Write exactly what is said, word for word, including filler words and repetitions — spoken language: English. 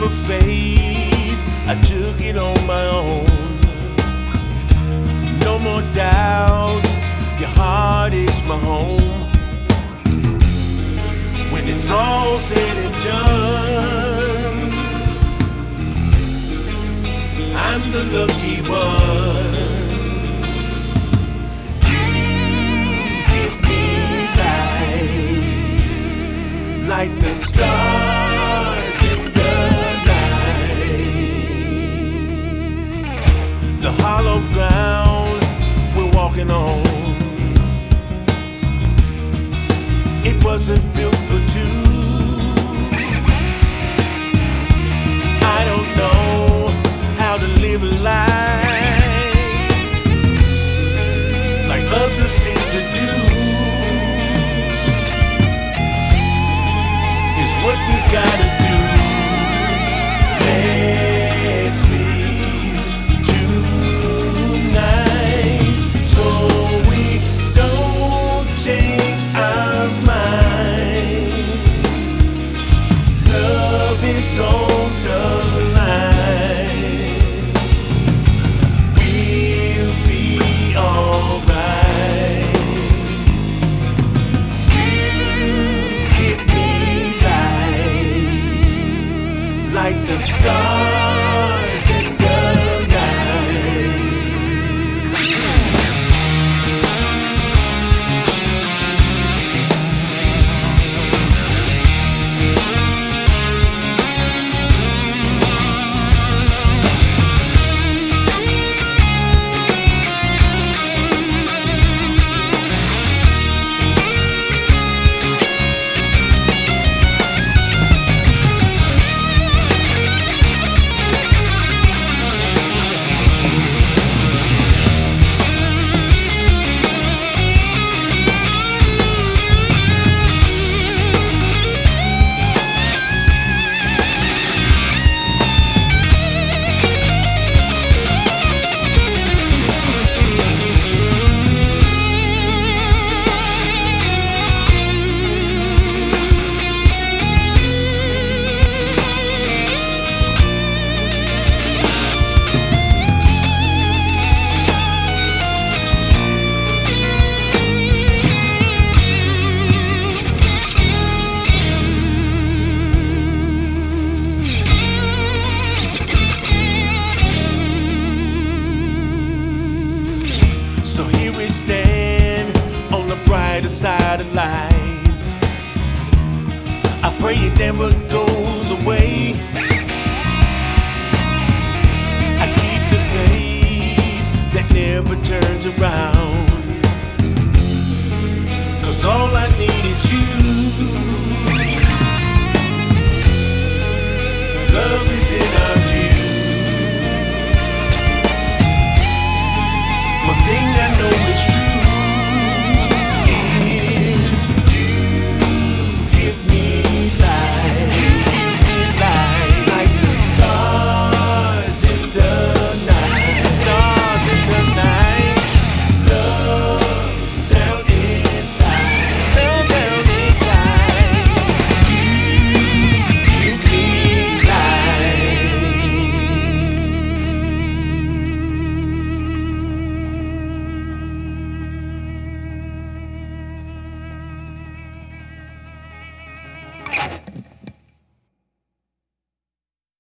of faith, I took it on my own. No more doubt, your heart is my home. When it's all said and done, I'm the lucky one. You give me light, like the stars in the night. The hollow ground we're walking on, it wasn't built for two. I don't know how to live a life like others seem to do. Is what we gotta do. Let's leave tonight so we don't change our mind. Love is on the line. We'll be alright. You give me light, like the stars in the night. So here we stand on the brighter side of life. I pray it never goes away. I keep the faith that never turns around, 'cause all I need is you. Love is in our